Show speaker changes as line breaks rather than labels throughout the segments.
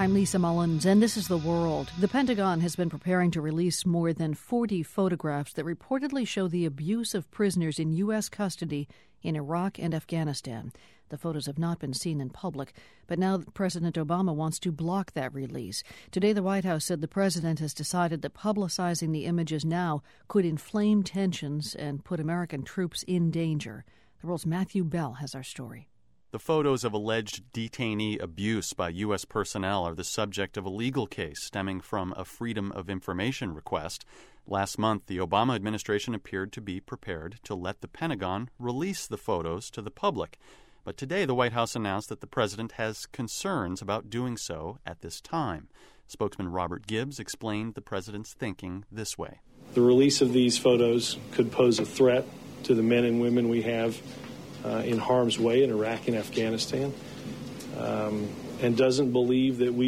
I'm Lisa Mullins, and this is The World. The Pentagon has been preparing to release more than 40 photographs that reportedly show the abuse of prisoners in U.S. custody in Iraq and Afghanistan. The photos have not been seen in public, but now President Obama wants to block that release. Today, the White House said the president has decided that publicizing the images now could inflame tensions and put American troops in danger. The World's Matthew Bell has our story.
The photos of alleged detainee abuse by U.S. personnel are the subject of a legal case stemming from a Freedom of Information request. Last month, the Obama administration appeared to be prepared to let the Pentagon release the photos to the public. But today, the White House announced that the president has concerns about doing so at this time. Spokesman Robert Gibbs explained the president's thinking this way.
The release of these photos could pose a threat to the men and women we have in harm's way in Iraq and Afghanistan, and doesn't believe that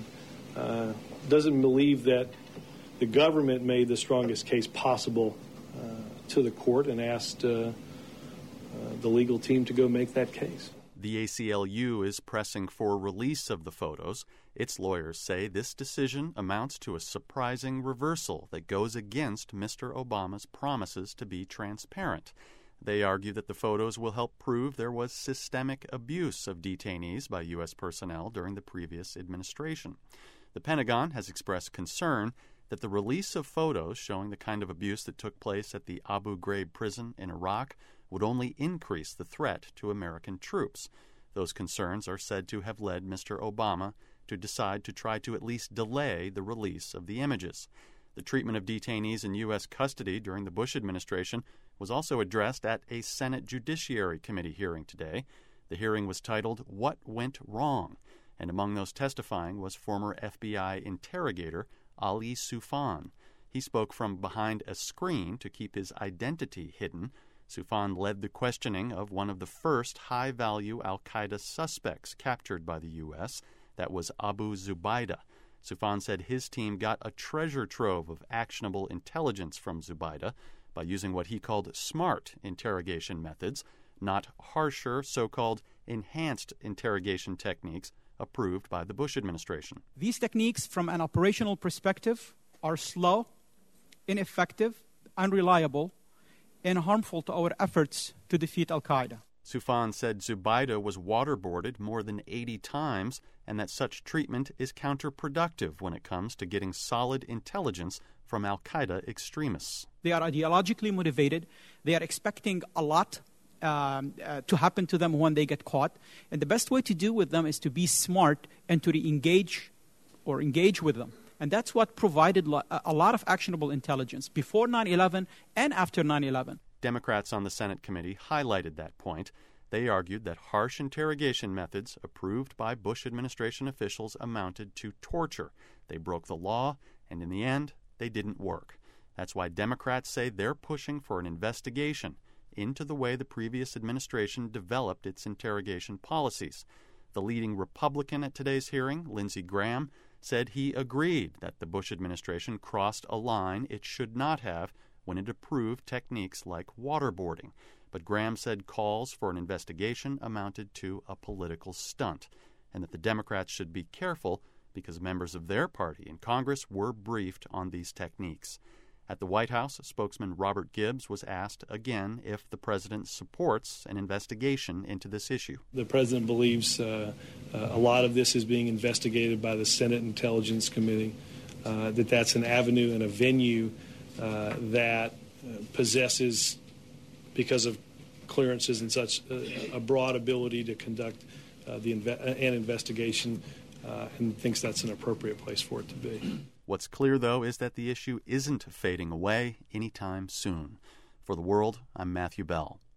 the government made the strongest case possible to the court and asked the legal team to go make that case.
The ACLU is pressing for release of the photos. Its lawyers say this decision amounts to a surprising reversal that goes against Mr. Obama's promises to be transparent. They argue that the photos will help prove there was systemic abuse of detainees by U.S. personnel during the previous administration. The Pentagon has expressed concern that the release of photos showing the kind of abuse that took place at the Abu Ghraib prison in Iraq would only increase the threat to American troops. Those concerns are said to have led Mr. Obama to decide to try to at least delay the release of the images. The treatment of detainees in U.S. custody during the Bush administration was also addressed at a Senate Judiciary Committee hearing today. The hearing was titled, "What Went Wrong?" And among those testifying was former FBI interrogator Ali Soufan. He spoke from behind a screen to keep his identity hidden. Soufan led the questioning of one of the first high-value al-Qaeda suspects captured by the U.S. That was Abu Zubaydah. Soufan said his team got a treasure trove of actionable intelligence from Zubaydah by using what he called smart interrogation methods, not harsher, so-called enhanced interrogation techniques approved by the Bush administration.
These techniques, from an operational perspective, are slow, ineffective, unreliable, and harmful to our efforts to defeat al-Qaeda.
Soufan said Zubaydah was waterboarded more than 80 times and that such treatment is counterproductive when it comes to getting solid intelligence from al-Qaeda extremists.
They are ideologically motivated. They are expecting a lot to happen to them when they get caught. And the best way to deal with them is to be smart and to engage with them. And that's what provided a lot of actionable intelligence before 9/11 and after 9/11.
Democrats on the Senate committee highlighted that point. They argued that harsh interrogation methods approved by Bush administration officials amounted to torture. They broke the law, and in the end, they didn't work. That's why Democrats say they're pushing for an investigation into the way the previous administration developed its interrogation policies. The leading Republican at today's hearing, Lindsey Graham, said he agreed that the Bush administration crossed a line it should not have when it approved techniques like waterboarding. But Graham said calls for an investigation amounted to a political stunt, and that the Democrats should be careful because members of their party in Congress were briefed on these techniques. At the White House, spokesman Robert Gibbs was asked again if the president supports an investigation into this issue.
The president believes a lot of this is being investigated by the Senate Intelligence Committee, that's an avenue and a venue that possesses, because of clearances and such, a broad ability to conduct an investigation, and thinks that's an appropriate place for it to be.
What's clear, though, is that the issue isn't fading away anytime soon. For The World, I'm Matthew Bell.